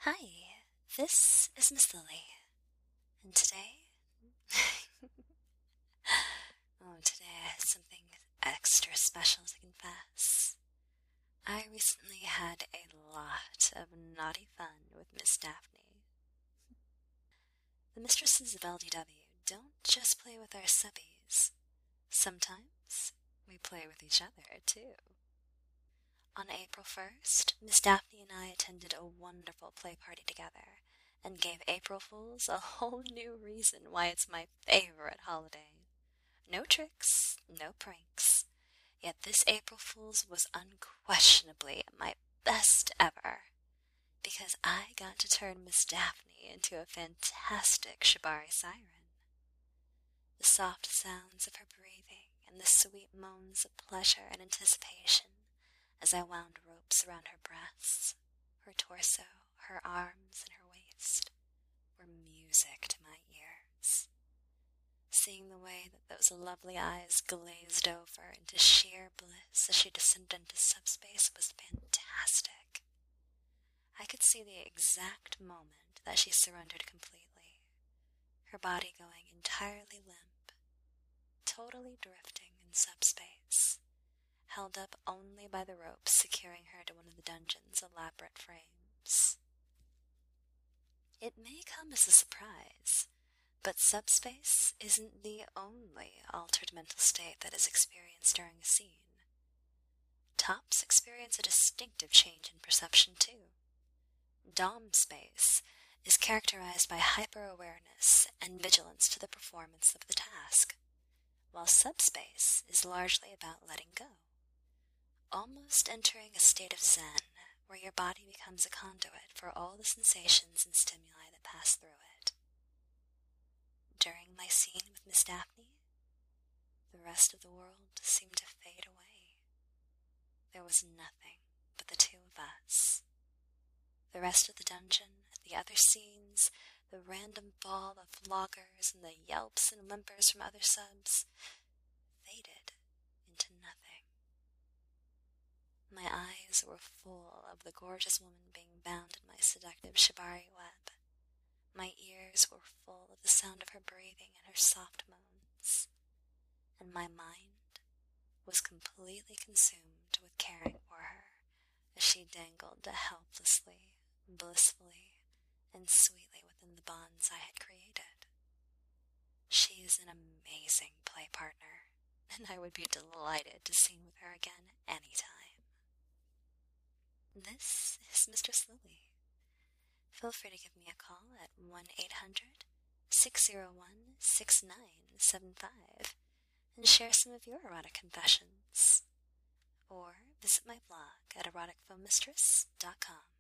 Hi, this is Miss Lily, and today, today I have something extra special to confess. I recently had a lot of naughty fun with Miss Daphne. The mistresses of LDW don't just play with our subbies. Sometimes we play with each other, too. On April 1st, Miss Daphne and I attended a wonderful play party together and gave April Fools a whole new reason why it's my favorite holiday. No tricks, no pranks, yet this April Fool's was unquestionably my best ever, because I got to turn Miss Daphne into a fantastic Shibari siren. The soft sounds of her breathing and the sweet moans of pleasure and anticipation as I wound ropes around her breasts, her torso, her arms, and her waist, were music to my ears. Seeing the way that those lovely eyes glazed over into sheer bliss as she descended into subspace was fantastic. I could see the exact moment that she surrendered completely, her body going entirely limp, totally drifting in subspace, held up only by the ropes securing her to one of the dungeon's elaborate frames. It may come as a surprise, but subspace isn't the only altered mental state that is experienced during a scene. Tops experience a distinctive change in perception too. Dom space is characterized by hyper-awareness and vigilance to the performance of the task, while subspace is largely about letting go, almost entering a state of zen where your body becomes a conduit for all the sensations and stimuli that pass through it. During my scene with Miss Daphne, the rest of the world seemed to fade away. There was nothing but the two of us. The rest of the dungeon, the other scenes, the random fall of loggers and the yelps and whimpers from other subs faded into nothing. My eyes were full of the gorgeous woman being bound in my seductive shibari web. My ears were full of the sound of her breathing and her soft moans, and my mind was completely consumed with caring for her as she dangled helplessly, blissfully, and sweetly within the bonds I had created. She is an amazing play partner, and I would be delighted to scene with her again anytime. This is Mistress Lily. Feel free to give me a call at 1-800-601-6975 and share some of your erotic confessions. Or visit my blog at eroticfilmmistress.com.